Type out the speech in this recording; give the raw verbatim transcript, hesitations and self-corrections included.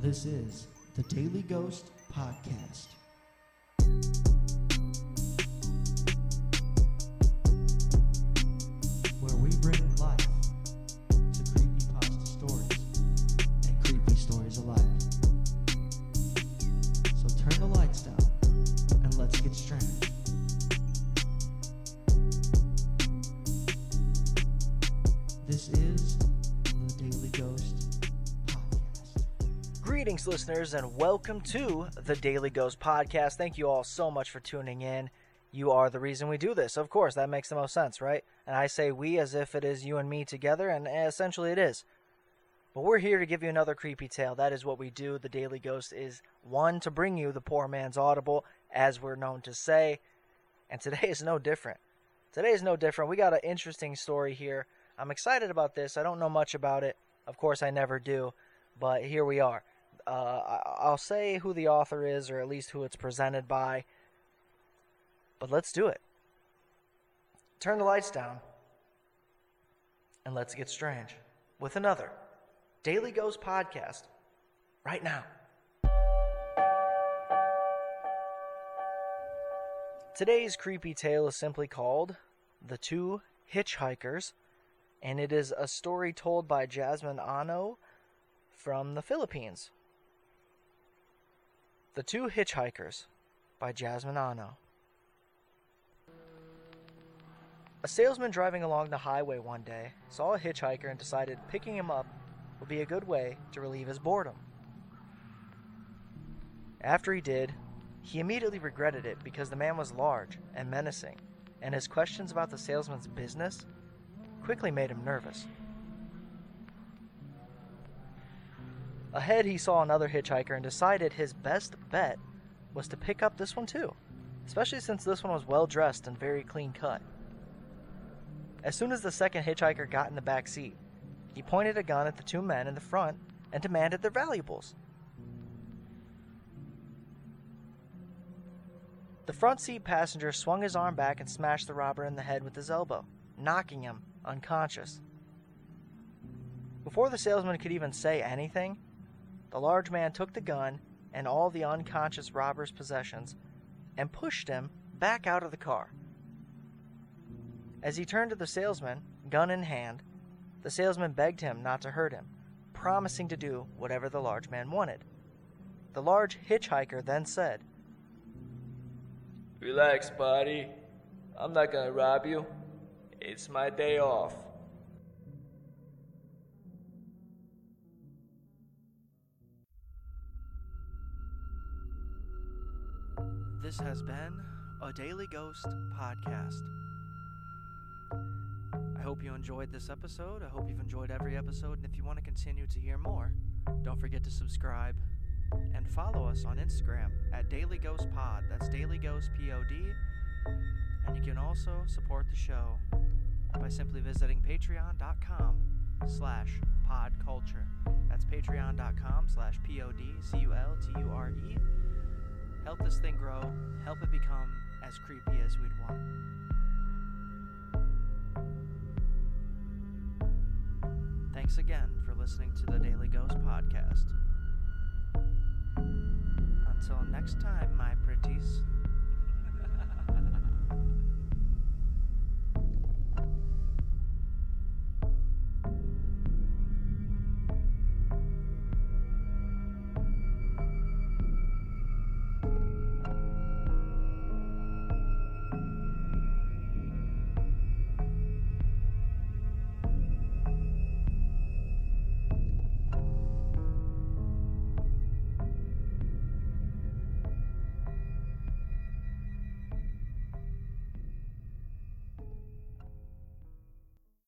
This is the Daily Ghost Podcast. Where we bring life to creepypasta stories and creepy stories alike. So turn the lights down and let's get strange. This is the Daily Ghost Podcast. Greetings, listeners, and welcome to the Daily Ghost Podcast. Thank you all so much for tuning in. You are the reason we do this. Of course, that makes the most sense, right? And I say we as if it is you and me together, and essentially it is. But we're here to give you another creepy tale. That is what we do. The Daily Ghost is one to bring you the poor man's audible, as we're known to say. And today is no different. Today is no different. We got an interesting story here. I'm excited about this. I don't know much about it. Of course, I never do. But here we are. Uh, I'll say who the author is, or at least who it's presented by. But let's do it. Turn the lights down, and let's get strange with another Daily Ghost Podcast right now. Today's creepy tale is simply called The Two Hitchhikers, and it is a story told by Jasmine Ano from the Philippines. The Two Hitchhikers by Jasmine Ano. A salesman driving along the highway one day saw a hitchhiker and decided picking him up would be a good way to relieve his boredom. After he did, he immediately regretted it because the man was large and menacing, and his questions about the salesman's business quickly made him nervous. Ahead, he saw another hitchhiker and decided his best bet was to pick up this one too, especially since this one was well dressed and very clean cut. As soon as the second hitchhiker got in the back seat, he pointed a gun at the two men in the front and demanded their valuables. The front seat passenger swung his arm back and smashed the robber in the head with his elbow, knocking him unconscious. Before the salesman could even say anything, the large man took the gun and all the unconscious robber's possessions and pushed him back out of the car. As he turned to the salesman, gun in hand, the salesman begged him not to hurt him, promising to do whatever the large man wanted. The large hitchhiker then said, "Relax, buddy. I'm not gonna rob you. It's my day off." This has been a Daily Ghost Podcast. I hope you enjoyed this episode. I hope you've enjoyed every episode. And if you want to continue to hear more, don't forget to subscribe and follow us on Instagram at Daily Ghost Pod. That's Daily Ghost P O D. And you can also support the show by simply visiting patreon.com slash podculture. That's patreon.com slash P O D C U L T U R E. Help this thing grow. Help it become as creepy as we'd want. Thanks again for listening to the Daily Ghost Podcast. Until next time, my pretties.